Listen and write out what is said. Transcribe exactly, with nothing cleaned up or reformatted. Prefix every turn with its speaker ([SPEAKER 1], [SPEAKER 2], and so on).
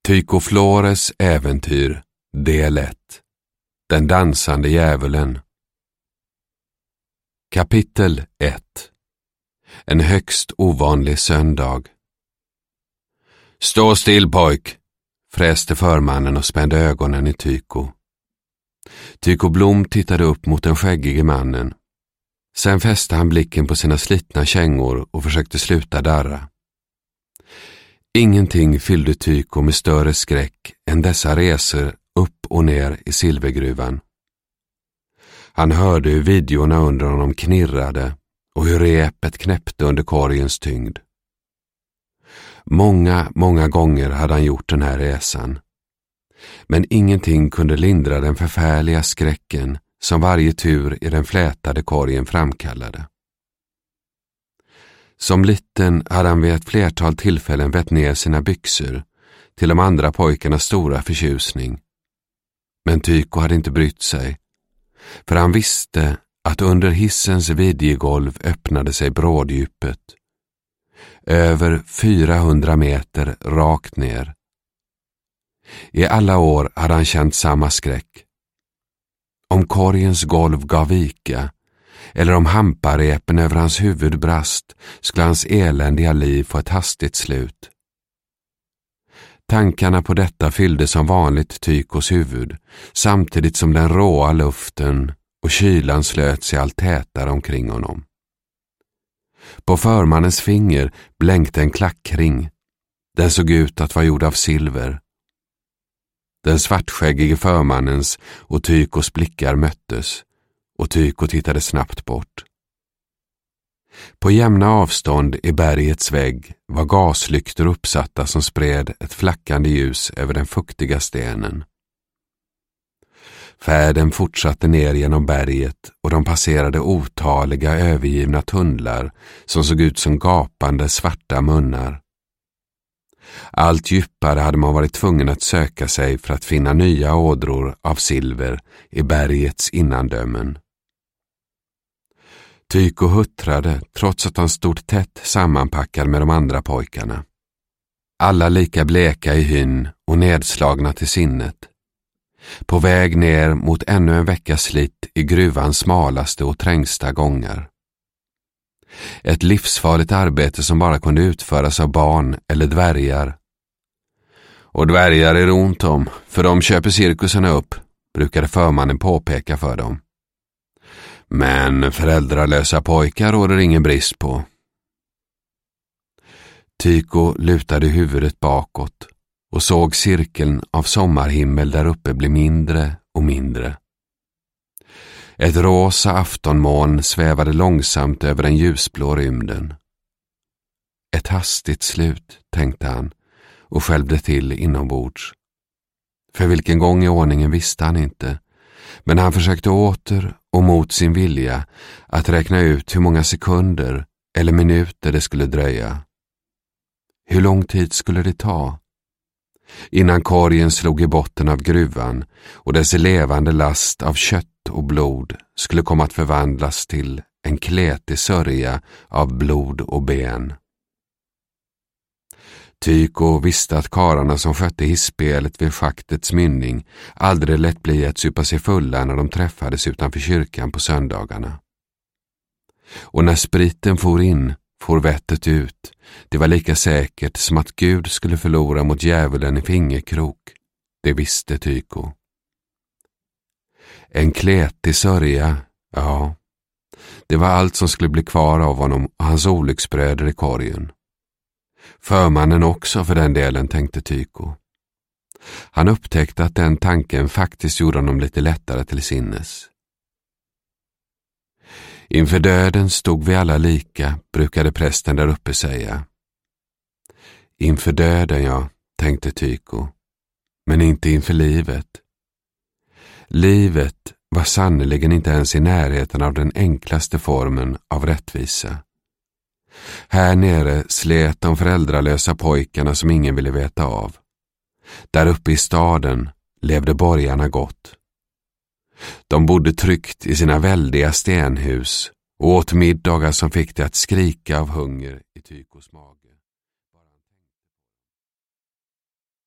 [SPEAKER 1] Tycho Flores äventyr, del ett. Den dansande djävulen. Kapitel ett. En högst ovanlig söndag. Stå still, pojk, fräste förmannen och spände ögonen i Tycho. Tycho Blom tittade upp mot den skäggige mannen. Sen fäste han blicken på sina slitna kängor och försökte sluta darra. Ingenting fyllde Tycho med större skräck än dessa resor upp och ner i silvergruvan. Han hörde hur videorna under honom knirrade och hur repet knäppte under korgens tyngd. Många, många gånger hade han gjort den här resan. Men ingenting kunde lindra den förfärliga skräcken som varje tur i den flätade korgen framkallade. Som liten hade han vid ett flertal tillfällen vett ner sina byxor till de andra pojkarnas stora förtjusning. Men Tycho hade inte brytt sig, för han visste att under hissens vidjegolv öppnade sig bråddjupet. Över fyrahundra meter rakt ner. I alla år hade han känt samma skräck. Om korgens golv gav vika, eller om hamparepen över hans huvud brast, skulle hans eländiga liv få ett hastigt slut. Tankarna på detta fyllde som vanligt Tychos huvud, samtidigt som den råa luften och kylan slöt sig allt tätare omkring honom. På förmannens finger blänkte en klackring. Den såg ut att vara gjord av silver. Den svartskäggige förmannens och Tychos blickar möttes, och Tycho tittade snabbt bort. På jämna avstånd i bergets vägg var gaslyktor uppsatta som spred ett flackande ljus över den fuktiga stenen. Färden fortsatte ner genom berget och de passerade otaliga övergivna tunnlar som såg ut som gapande svarta munnar. Allt djupare hade man varit tvungen att söka sig för att finna nya ådror av silver i bergets innandömen. Tycho huttrade trots att han stod tätt sammanpackad med de andra pojkarna. Alla lika bleka i hyn och nedslagna till sinnet. På väg ner mot ännu en veckas slit i gruvans smalaste och trängsta gångar. Ett livsfarligt arbete som bara kunde utföras av barn eller dvärgar. Och dvärgar är det ont om, för de köper cirkusarna upp, brukade förmannen påpeka för dem. Men föräldralösa pojkar råder ingen brist på. Tycho lutade huvudet bakåt och såg cirkeln av sommarhimmel där uppe bli mindre och mindre. Ett rosa aftonmoln svävade långsamt över den ljusblå rymden. Ett hastigt slut, tänkte han, och skälvde till inombords. För vilken gång i ordningen visste han inte, men han försökte åter och mot sin vilja att räkna ut hur många sekunder eller minuter det skulle dröja. Hur lång tid skulle det ta? Innan korgen slog i botten av gruvan och dess levande last av kött och blod skulle komma att förvandlas till en kletig sörja av blod och ben. Tycho visste att karlarna som skötte hisspelet vid schaktets mynning aldrig lätt bli att supa sig fulla när de träffades utanför kyrkan på söndagarna. Och när spriten for in, for vettet ut. Det var lika säkert som att Gud skulle förlora mot djävulen i fingerkrok. Det visste Tycho. En kletig sörja, ja. Det var allt som skulle bli kvar av honom och hans olycksbröder i korgen. Förmannen också för den delen, tänkte Tycho. Han upptäckte att den tanken faktiskt gjorde honom lite lättare till sinnes. Inför döden stod vi alla lika, brukade prästen där uppe säga. Inför döden, ja, tänkte Tycho. Men inte inför livet. Livet var sannoliken inte ens i närheten av den enklaste formen av rättvisa. Här nere slet de föräldralösa pojkarna som ingen ville veta av. Där uppe i staden levde borgarna gott. De bodde tryggt i sina väldiga stenhus och åt middagar som fick det att skrika av hunger i Tychos mage.